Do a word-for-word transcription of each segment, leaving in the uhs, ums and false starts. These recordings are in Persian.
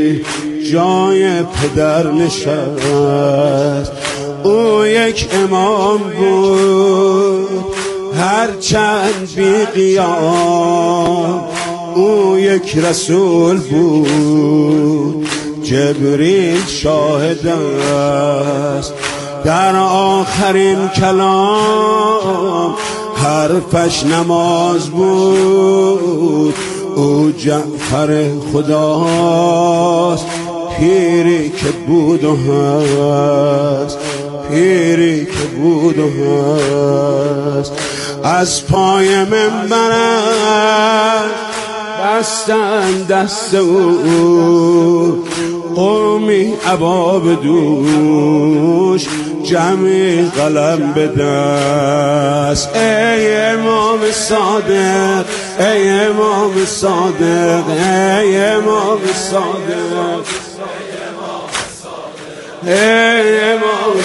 جای پدر نشست. او یک امام بود هرچند بی قیام، او یک رسول بود جبریل شاهد است. در آخرین کلام حرفش نماز بود، او جعفر خداست، پیری که بود و هست، پیری که بود و هست. از پای منبرش بستن دست او، قومی عبا به دوش، جمعی قلم به دست. ای امام صادق، ای امام صادق، ای امام صادق، ای امام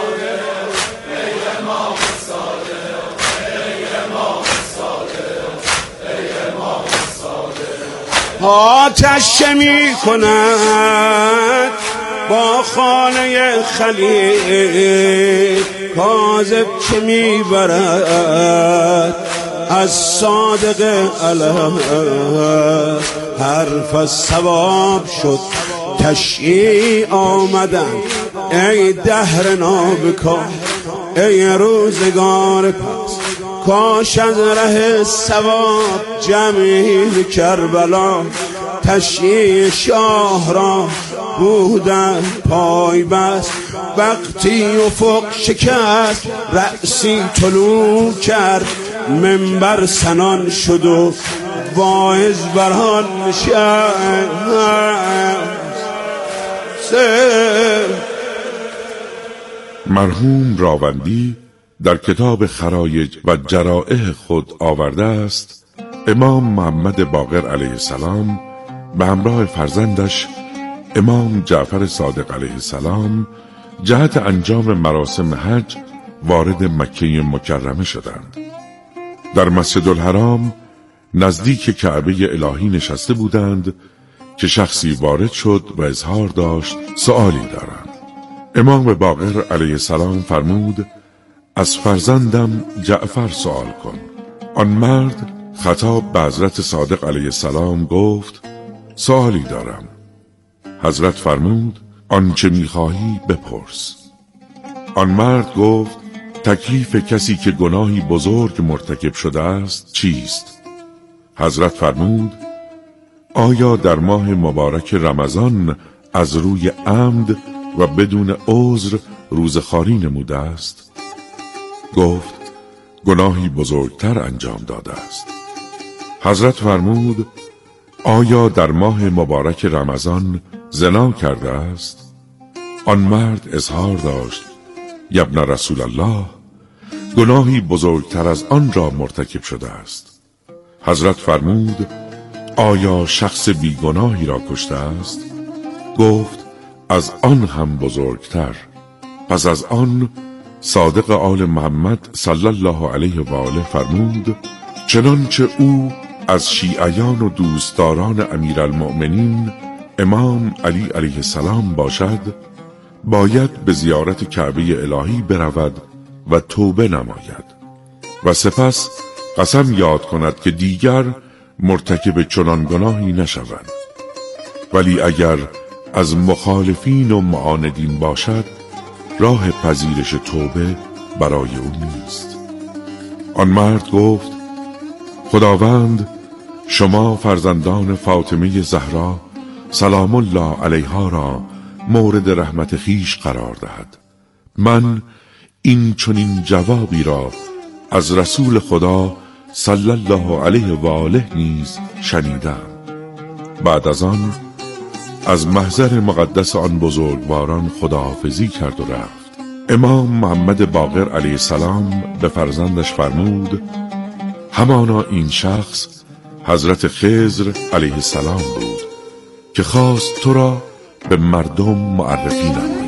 آتش می کند با خانه خلیل، کاذب که می برد از صادق الست. حرف از ثواب شد تشییع آمدن، ای دهر نابکار، ای روزگار پس، کاش از ره ثواب جمعی کربلا تشییع شاه را بودن پای بست. وقتی افق شکست رأسی طلوع کرد، منبر سنان شد و واعظ بران نشست. مرحوم راوندی در کتاب خرایج و جرائح خود آورده است امام محمد باقر علیه السلام به همراه فرزندش امام جعفر صادق علیه السلام جهت انجام مراسم حج وارد مکه مکرمه شدند. در مسجد الحرام نزدیک کعبه الهی نشسته بودند که شخصی وارد شد و اظهار داشت سؤالی دارم. امام باقر علیه السلام فرمود از فرزندم جعفر سوال کن. آن مرد خطاب به حضرت صادق علیه السلام گفت سوالی دارم. حضرت فرمود آنچه میخواهی بپرس. آن مرد گفت تکلیف کسی که گناهی بزرگ مرتکب شده است چیست؟ حضرت فرمود آیا در ماه مبارک رمضان از روی عمد و بدون عذر روزخواری نموده است؟ گفت گناهی بزرگتر انجام داده است. حضرت فرمود آیا در ماه مبارک رمضان زنا کرده است؟ آن مرد اظهار داشت یبن رسول الله گناهی بزرگتر از آن را مرتکب شده است. حضرت فرمود آیا شخص بیگناهی را کشته است؟ گفت از آن هم بزرگتر. پس از آن صادق آل محمد صلی الله علیه و آله فرمود چنانچه او از شیعیان و دوستداران امیرالمؤمنین امام علی علیه السلام باشد، باید به زیارت کعبه الهی برود و توبه نماید و سپس قسم یاد کند که دیگر مرتکب چنان گناهی نشود. ولی اگر از مخالفین و معاندین باشد راه پذیرش توبه برای او نیست. آن مرد گفت خداوند شما فرزندان فاطمه زهرا سلام الله علیها را مورد رحمت خیش قرار دهد. من این چنین جوابی را از رسول خدا صلی الله علیه و آله نیز شنیدم. بعد از آن از محضر مقدس آن بزرگواران خداحافظی کرد و رفت. امام محمد باقر علیه السلام به فرزندش فرمود همانا این شخص حضرت خضر علیه السلام بود که خواست تو را به مردم معرفی نماید.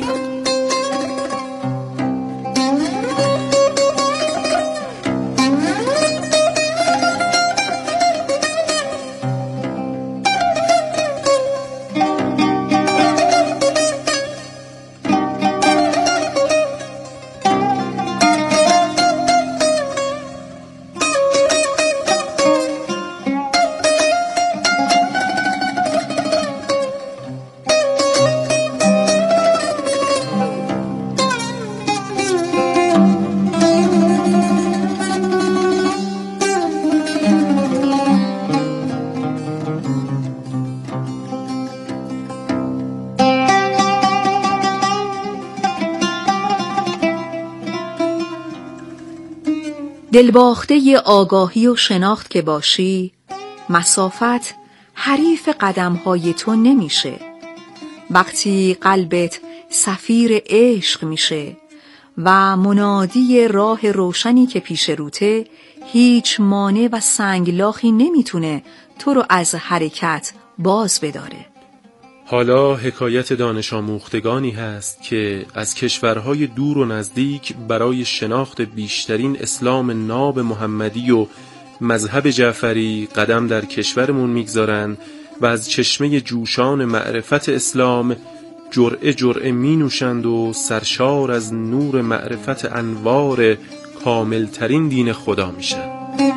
دلباخته آگاهی و شناخت که باشی، مسافت حریف قدم‌های تو نمیشه. وقتی قلبت سفیر عشق میشه و منادی راه روشنی که پیش روته، هیچ مانع و سنگلاخی نمیتونه تو رو از حرکت باز بداره. حالا حکایت دانش آموختگانی هست که از کشورهای دور و نزدیک برای شناخت بیشترین اسلام ناب محمدی و مذهب جعفری قدم در کشورمون میگذارن و از چشمه جوشان معرفت اسلام جرعه جرعه می نوشند و سرشار از نور معرفت انوار کاملترین دین خدا میشن.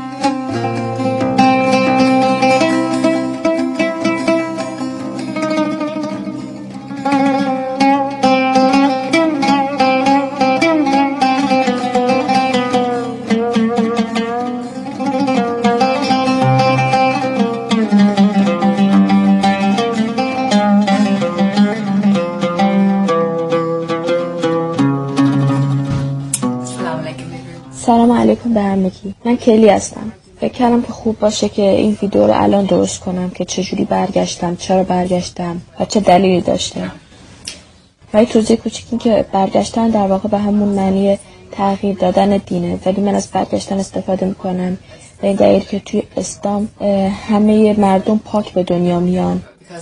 سلام علیکم به همگی. من کلی هستم. فکر کردم که خوب باشه که این ویدیو رو الان درست کنم که چجوری برگشتم، چرا برگشتم و چه دلیلی داشته. ولی توضیح کوچیک این که برگشتن در واقع به همون معنی تغییر دادن دینه، ولی من از برگشتن استفاده میکنم به این دلیل که توی اسلام همه مردم پاک به دنیا میان.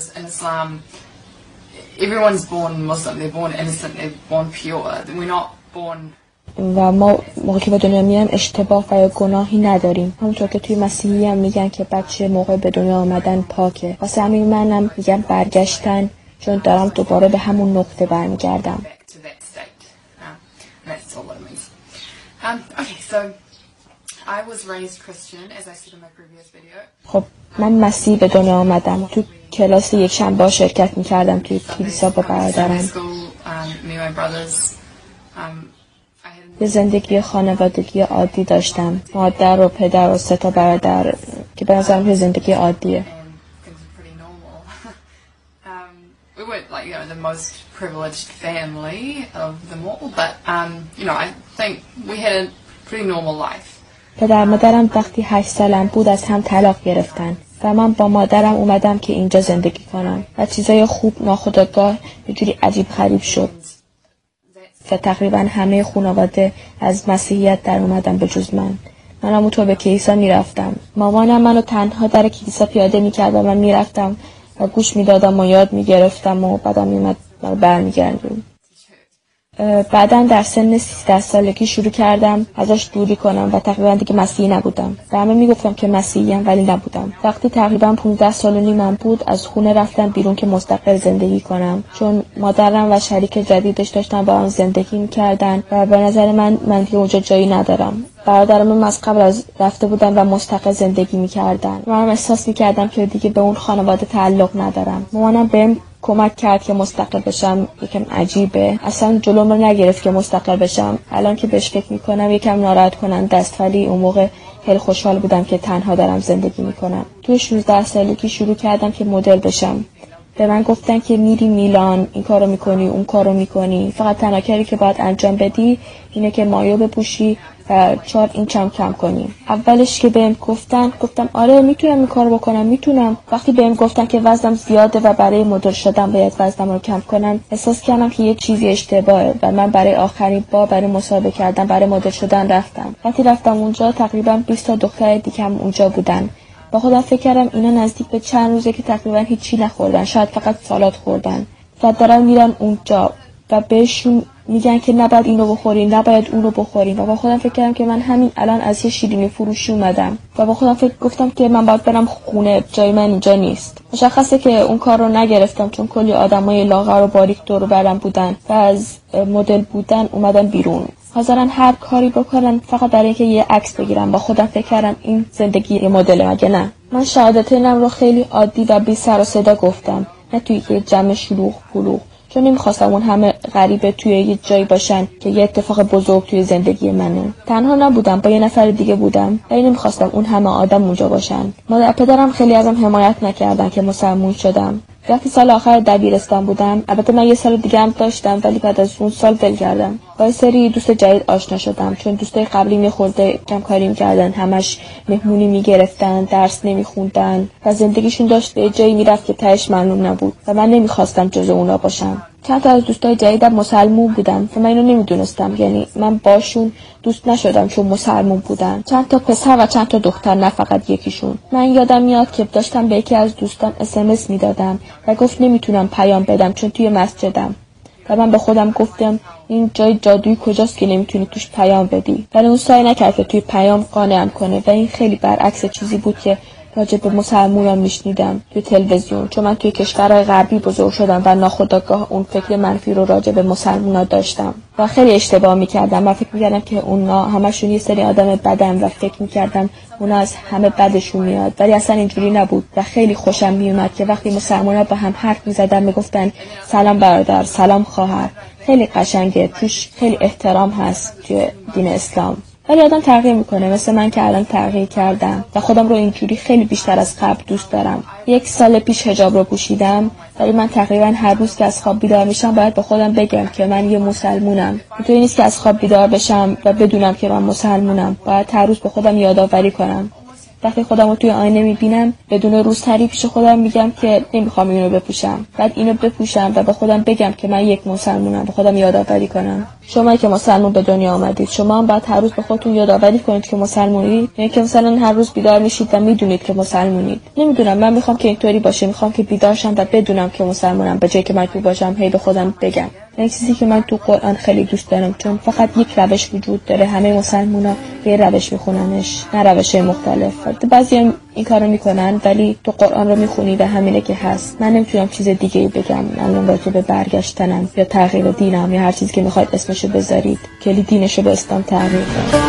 Everyone's born Muslim, they're born innocent, they're born pure. We're not born و ما موقعی که به دنیا میایم اشتباه و گناهی نداریم. همونطور که توی مسیحی هم میگن که بچه موقع به دنیا آمدن پاکه. واسه همین منم میگم برگشتن، چون دارم دوباره به همون نقطه برمیگردم. خب من مسیحی به دنیا آمدم. تو کلاس یک شنبه شرکت میکردم توی کلیسا با برادرم. یه زندگی خانوادگی عادی داشتم. مادر و پدر و سه تا برادر که به نظرم یه زندگی عادیه. پدر مادرم وقتی هشت سالم بود از هم طلاق گرفتن و من با مادرم اومدم که اینجا زندگی کنم و چیزای خوب ناخودآگاه یه جوری عجیب غریب شد و تقریبا همه خانواده از مسیحیت در اومدن به جز من. من همونطور به کلیسا میرفتم. مامانم منو تنها در کلیسا پیاده میکرد و من میرفتم و گوش میدادم و یاد میگرفتم و بعدم میمد برمیگردم. بعدم در سن سیزده سالگی شروع کردم ازش دوری کنم و تقریبا دیگه مسیحی نبودم. به همه میگفتم که مسیحیم ولی نبودم. وقتی تقریبا پانزده سال و نیمم بود از خونه رفتم بیرون که مستقل زندگی کنم، چون مادرم و شریک جدیدش داشتن با هم زندگی میکردن و به نظر من من دیگه اونجا جایی ندارم. برادرم از قبل از رفته بودن و مستقل زندگی میکردن. منم احساس میکردم که دیگه به اون خانواده تعلق ندارم. مامانم بهم کمک کرد که مستقل بشم. یکم عجیبه، اصلا جلوم رو نگرفت که مستقل بشم. الان که بهش فکر میکنم یکم ناراحت کننده است، ولی اون موقع خیلی خوشحال بودم که تنها دارم زندگی میکنم. توی شانزده سالگی شروع کردم که مدل بشم. به من گفتن که میری میلان، این کارو میکنی، اون کارو میکنی، فقط تنها کاری که باید انجام بدی اینه که مایو بپوشی و چهار اینچ هم کم کنی. اولش که بهم گفتن گفتم آره میتونم این کارو بکنم، میتونم. وقتی بهم گفتن که وزنم زیاده و برای مدل شدن باید وزنم رو کم کنم، احساس کردم که یه چیزی اشتباهه و من برای آخرین بار برای مسابقه کردن برای مدل شدن رفتم. وقتی رفتم اونجا تقریبا بیست تا دختر دیگه هم اونجا بودن. با خودم فکر کردم اینا نزدیک به چند روزه که تقریبا هیچی نخوردن، شاید فقط سالاد خوردن و دارن میرن اونجا و بهشون میگن که نباید اینو بخورین، نباید اونو بخورین. و با خودم فکر کردم که من همین الان از یه شیرینی فروشی اومدم و با خودم فکر گفتم که من باید برم خونه، جای من اینجا نیست. مشخصه که اون کار رو نگرفتم چون کلی آدمای لاغر و باریک دور و برم بودن و از مدل بودن اومدن بیرون. حاضرن هر کاری بکنن فقط برای اینکه یه عکس بگیرم. با خودم فکر کردم این زندگی مدل مگه نه؟ من شهادتینم رو خیلی عادی و بی سر و صدا گفتم، نه توی یه جمع شلوغ پلوغ، چون نمیخواستم اون همه غریبه توی یه جایی باشن که یه اتفاق بزرگ توی زندگی منه. تنها نبودم، با یه نفر دیگه بودم، ولی نمیخواستم اون همه آدم اونجا باشن. مادر پدرم خیلی ازم حمایت نکردن که مسلمون شدم. وقتی سال آخر دبیرستان بودم، البته من یه سال دیگه هم داشتم ولی بعد از اون سال ول کردم. با یه سری دوست جدید آشنا شدم چون دوستای قبلی می خورده کم کاری می‌کردن، همش مهمونی می‌گرفتن، درس نمی‌خوندن و زندگیشون داشت به جایی میرفت که تهش معلوم نبود و من نمی‌خواستم جزو اونا باشم. چند تا از دوستای جدیدم مسلمون بودن و من اینو نمیدونستم، یعنی من باشون دوست نشدم چون مسلمون بودن. چند تا پسر و چند تا دختر، نه فقط یکیشون. من یادم میاد که داشتم به یکی از دوستام اس ام اس میدادم و گفت نمیتونم پیام بدم چون توی مسجدم. و من به خودم گفتم این جای جادویی کجاست که نمیتونی توش پیام بدی؟ ولی اون سعی نکرد که توی پیام قانعم کنه و این خیلی برعکس چیزی بود که راجع به مسلمانان میشنیدم توی تلویزیون، چون من توی کشورهای غربی بزرگ شدم و ناخودآگاه اون فکر منفی رو راجع به مسلمانان داشتم و خیلی اشتباه میکردم و فکر میکردم که اونا همشون یه سری آدم بدن و فکر میکردم اونا از همه بدشون میاد، ولی اصلا اینجوری نبود و خیلی خوشم میومد که وقتی مسلمانان با هم حرف میزدن میگفتن سلام برادر، سلام خواهر. خیلی قشنگه، توش خیلی احترام هست توی دین اسلام. ولی آدم تغییر میکنه، مثل من که الان تغییر کردم و خودم رو اینجوری خیلی بیشتر از قبل دوست دارم. یک سال پیش حجاب رو پوشیدم ولی من تقریبا هر روز که از خواب بیدار میشم باید به خودم بگم که من یه مسلمونم. اینطوری نیست که از خواب بیدار بشم و بدونم که من مسلمونم، باید هر روز به خودم یادآوری کنم. وقتی خودم رو توی آینه میبینم بدون روزتری پیش خودم میگم که نمیخوام اینو بپوشم، بعد اینو بپوشم و به خودم بگم که من یک مسلمانم، به خودم یادآوری کنم. شما که مسلمان به دنیا آمدید، شما هم باید هر روز به خودتون یادآوری کنید که مسلمانید، یعنی که مثلا هر روز بیدار میشید و میدونید که مسلمانید. نمیدونم، من میخوام که اینطوری باشه، میخوام که بیدار شم و بدونم که مسلمانم، به جای که مجبور باشم هی به خودم بگم. این چیزی که من تو قرآن خیلی دوست دارم، چون فقط یک روش وجود داره، همه مسلمونا به روش میخوننش، نه روش‌های مختلف. بعضی این کارو میکنن ولی تو قرآن رو میخونی و همینه که هست. من نمیتونم چیز دیگه‌ای بگم الان راجع به برگشتنم یا تغییر دینم یا هر چیزی که میخواید اسمشو بذارید، کلی دینشو به اسلام تغییر کنید.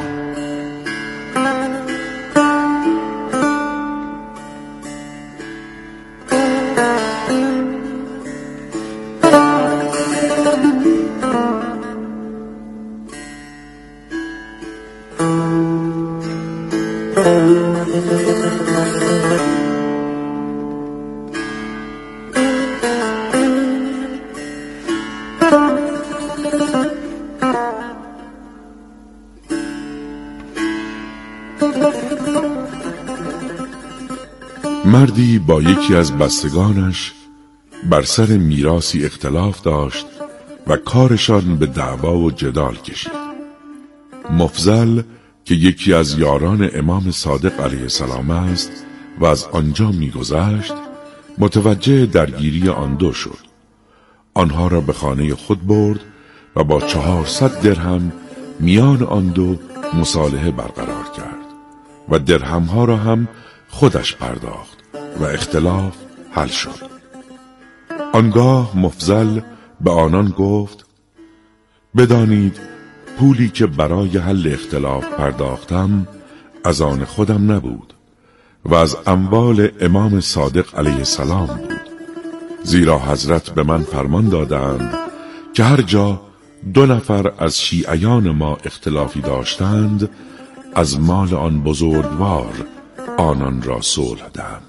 مردی با یکی از بستگانش بر سر میراثی اختلاف داشت و کارشان به دعوا و جدال کشید. مفضل که یکی از یاران امام صادق علیه السلام است و از آنجا میگذشت، متوجه درگیری آن دو شد. آنها را به خانه خود برد و با چهارصد درهم میان آن دو مصالحه برقرار کرد و درهمها را هم خودش پرداخت و اختلاف حل شد. آنگاه مفضل به آنان گفت: بدانید پولی که برای حل اختلاف پرداختم از آن خودم نبود و از اموال امام صادق علیه السلام بود، زیرا حضرت به من فرمان دادند که هر جا دو نفر از شیعیان ما اختلافی داشتند از مال آن بزرگوار آنان را صلح دهم.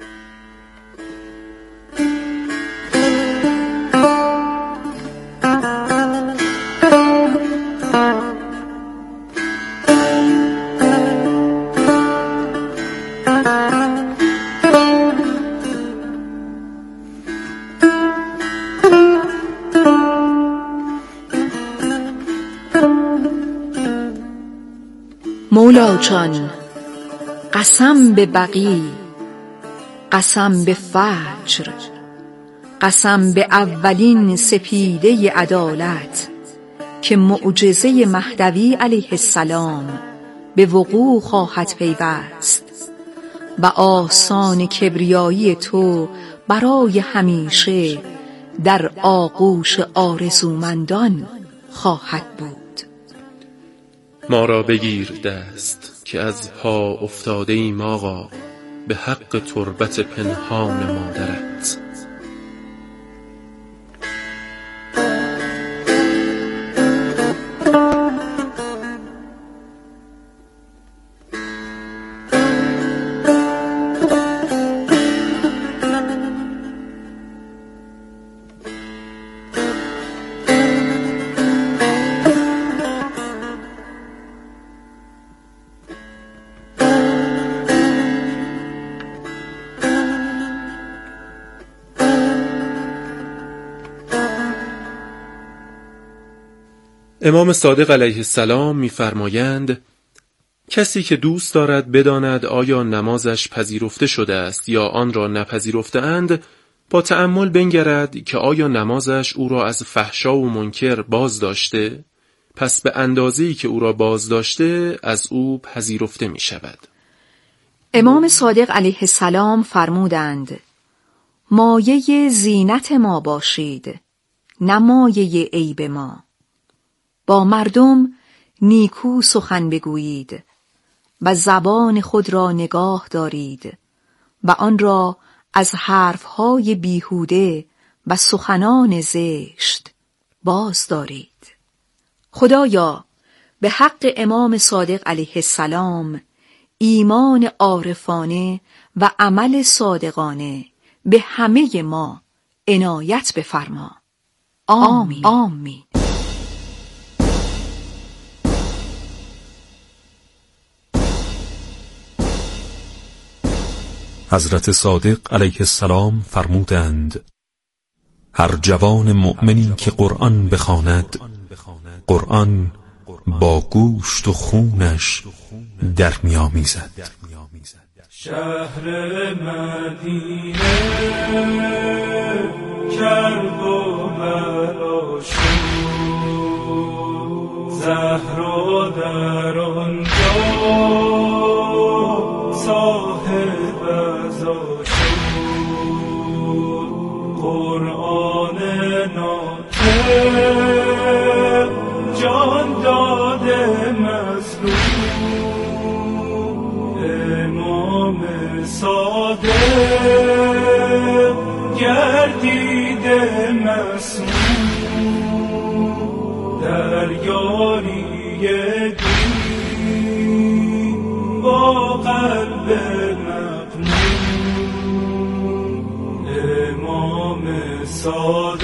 مولا جان، قسم به بقی، قسم به فجر، قسم به اولین سپیده عدالت که معجزه مهدوی علیه السلام به وقوع خواهد پیوست و آسان کبریایی تو برای همیشه در آغوش آرزومندان خواهد بود. ما را بگیر دست که از پا افتاده ایم آقا به حق تربت پنهان مادرت. امام صادق علیه السلام می‌فرمایند کسی که دوست دارد بداند آیا نمازش پذیرفته شده است یا آن را نپذیرفته اند، با تأمل بنگرد که آیا نمازش او را از فحشا و منکر باز داشته، پس به اندازه‌ای که او را باز داشته از او پذیرفته می شود. امام صادق علیه السلام فرمودند مایه زینت ما باشید، نه مایه عیب ما. با مردم نیکو سخن بگویید و زبان خود را نگاه دارید و آن را از حرفهای بیهوده و سخنان زشت باز دارید. خدایا به حق امام صادق علیه السلام ایمان عارفانه و عمل صادقانه به همه ما عنایت بفرما. آمین. آمین. حضرت صادق علیه السلام فرمودند هر جوان مؤمنی که قرآن بخواند، قرآن با گوشت و خونش در می‌آمیزد. شهر مدینه کرب و بلا شد، زهرا در آنجا صاحب عزا شد. قرآن ناطق جان داده مظلوم، امام صادق گردیده مسموم، در یاری دین با قلب مغموم، امام صادق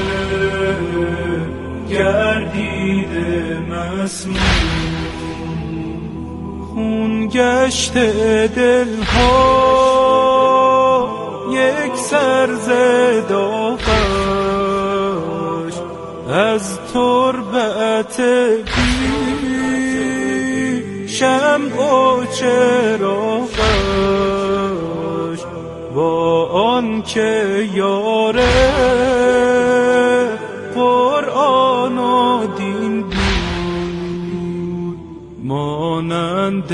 گردیده مسموم. خون گشت دلها یک سر زداغش، از تربت بی شمع و چراغش، با آن که یاره قرآن و دین بود، مانند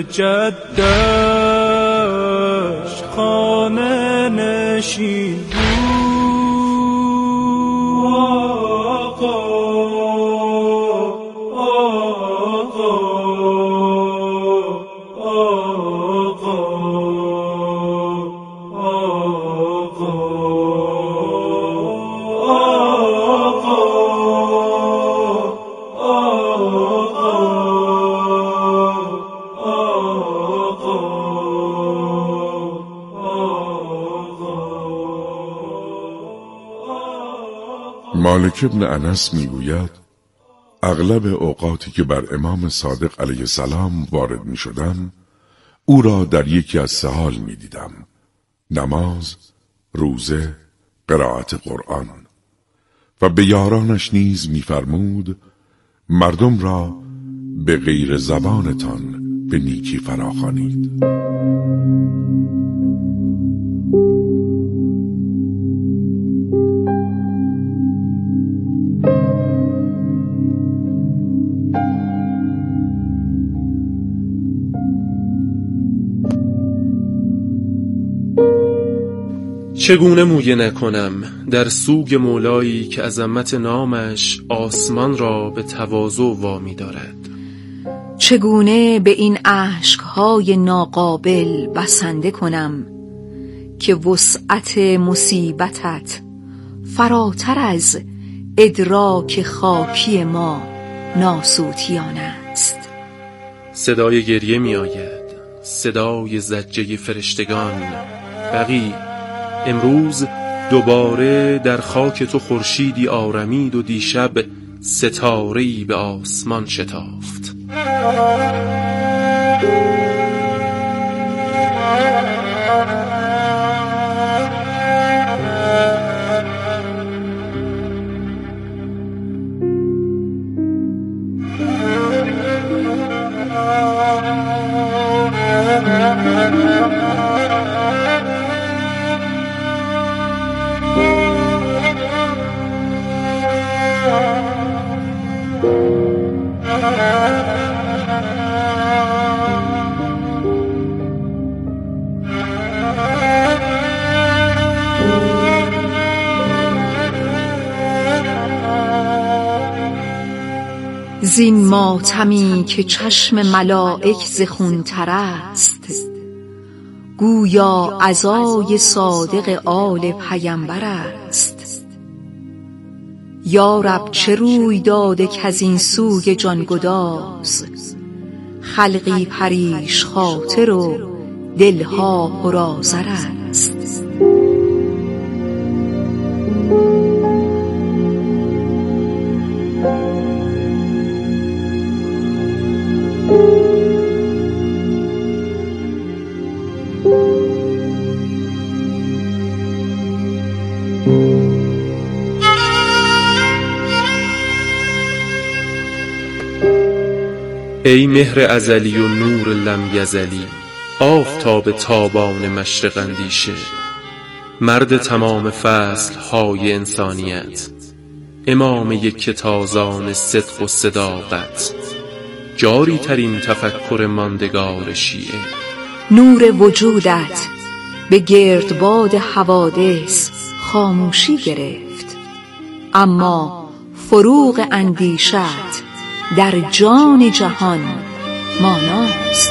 جدش خانه نشین بود. آقا آقا آقا مالک ابن انس میگوید اغلب اوقاتی که بر امام صادق علیه السلام وارد می شدم او را در یکی از سه حال می دیدم: نماز، روزه، قرائت قرآن. و به یارانش نیز می فرمود مردم را به غیر زبانتان به نیکی فراخوانید. چگونه مویه نکنم در سوگ مولایی که عظمت نامش آسمان را به تواضع وامی دارد؟ چگونه به این اشک‌های ناقابل بسنده کنم که وسعت مصیبتت فراتر از ادراک خاکی ما ناسوتیان است. صدای گریه می آید، صدای زجه فرشتگان. بقی امروز دوباره در خاک تو خورشیدی آرمید و دیشب ستاره‌ای به آسمان شتافت. زین ماتمی که چشم ملائک ز خون تر است، گویا عزای صادق آل پیمبر است. یا رب چه روی داده کز این سوی جانگداز، خلقی پریش خاطر و دلها پرآذر است. ای مهر ازلی و نور لم یزلی، آفتاب تابان مشرق اندیشه، مرد تمام فصل های انسانیت، امام یک تازان صدق و صداقت، جاری ترین تفکر ماندگار شیعه. نور وجودت به گردباد حوادث خاموشی گرفت، اما فروغ اندیشت در جان جهان ماناست.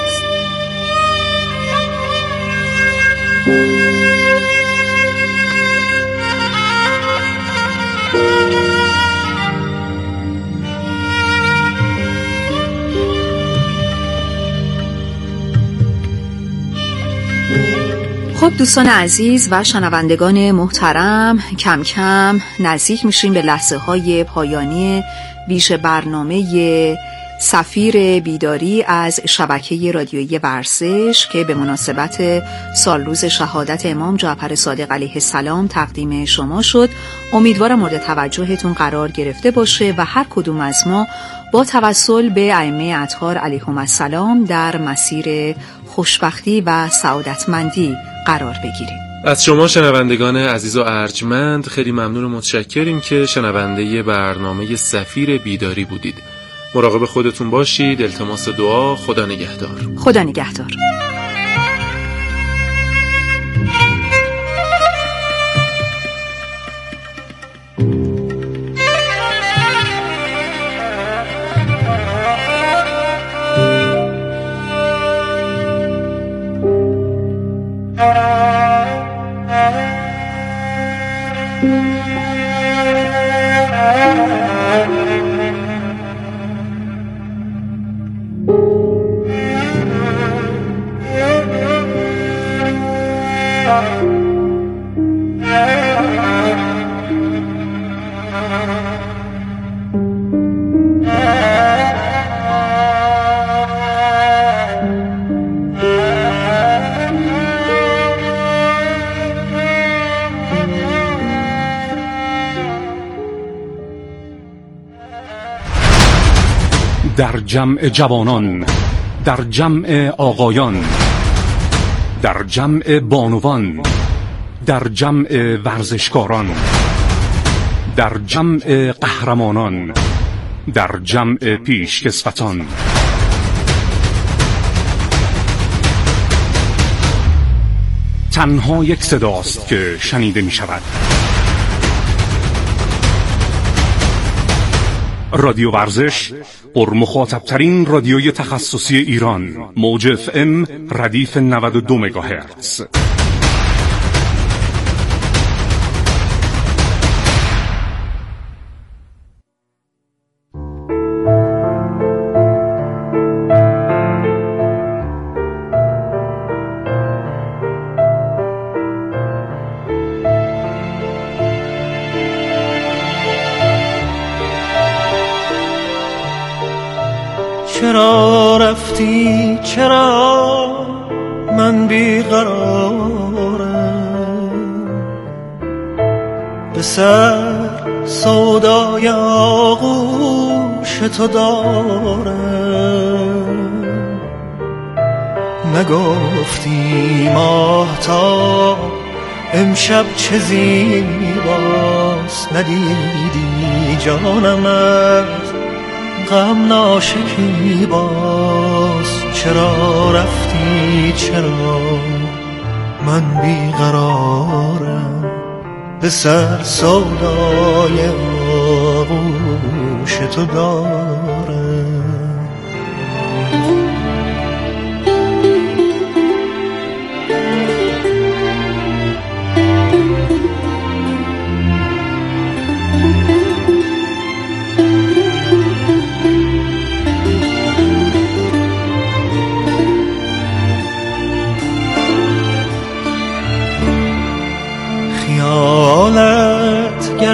خب دوستان عزیز و شنوندگان محترم، کم کم نزدیک میشیم به لحظه های پایانی ویژه برنامه سفیر بیداری از شبکه رادیویی ورزش که به مناسبت سال روز شهادت امام جعفر صادق علیه السلام تقدیم شما شد. امیدوارم مورد توجهتون قرار گرفته باشه و هر کدوم از ما با توسل به ائمه اطهار علیهم السلام در مسیر خوشبختی و سعادتمندی قرار بگیریم. از شما شنوندگان عزیز و ارجمند خیلی ممنون و متشکریم که شنونده برنامه سفیر بیداری بودید. مراقب خودتون باشید. التماس دعا. خدا نگهدار. خدا نگهدار. در جمع جوانان، در جمع آقایان، در جمع بانوان، در جمع ورزشکاران، در جمع قهرمانان، در جمع پیشکسوتان، تنها یک صداست که شنیده می شود. رادیو ورزش، پرمخاطب‌ترین رادیوی تخصصی ایران، موج اف ام ردیف نود و دو مگاهرتز. چرا رفتی، چرا من بیقرارم، به سر سودای آغوش تو دارم. نگفتی ماهتاب امشب چه زیباست، ندیدی جانم از غم ناشکی باز. چرا رفتی، چرا من بیقرارم، به سر سودای آغوش تو دارم.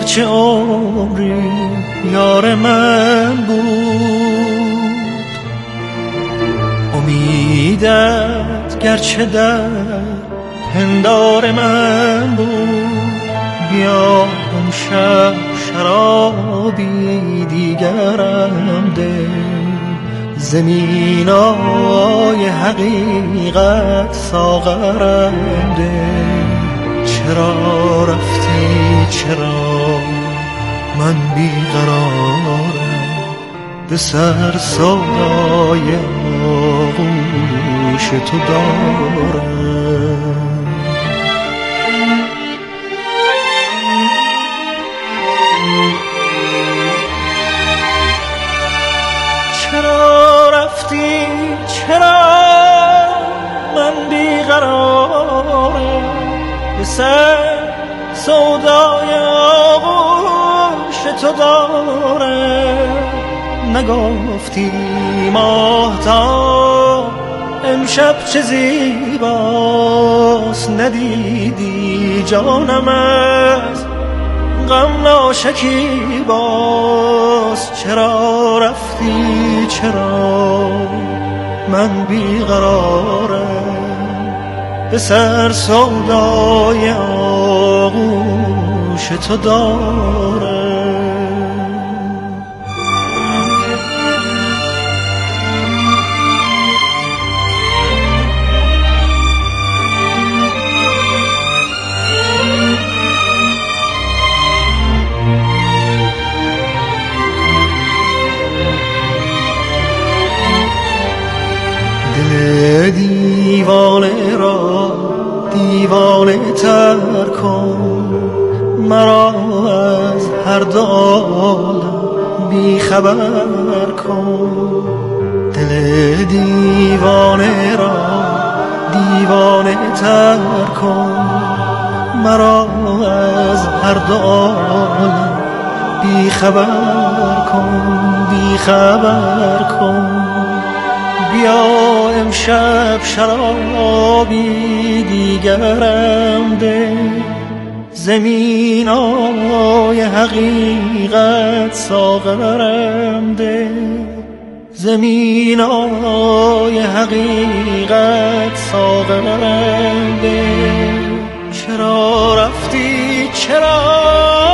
گرچه عمری یار من بود، امیدت گرچه در پندار من بود. بیا امشب شرابی دیگرم ده، زمینای حقیقت ساغرم ده. چرا رفتی چرا من بیقرارم، به سر سودای آغوش تو دارم. چرا رفتی چرا من بیقرارم، به سر سودای آغوش تو دارم. نگفتی ماهتاب امشب چه زیباست، ندیدی جانم از غم ناشکیباست. چرا رفتی چرا من بیقرارم، به سر سودای آغوش تو دارم. دیوانه را دیوانه تر کن، مرا از هر دو عالم بی خبر کن. دل دیوانه را دیوانه تر کن، مرا از هر دو عالم بی خبر کن، بی خبر کن. بیا امشب شرابی دیگرم ده، زمینای حقیقت ساغرم ده، زمینای حقیقت ساغرم ده. چرا رفتی چرا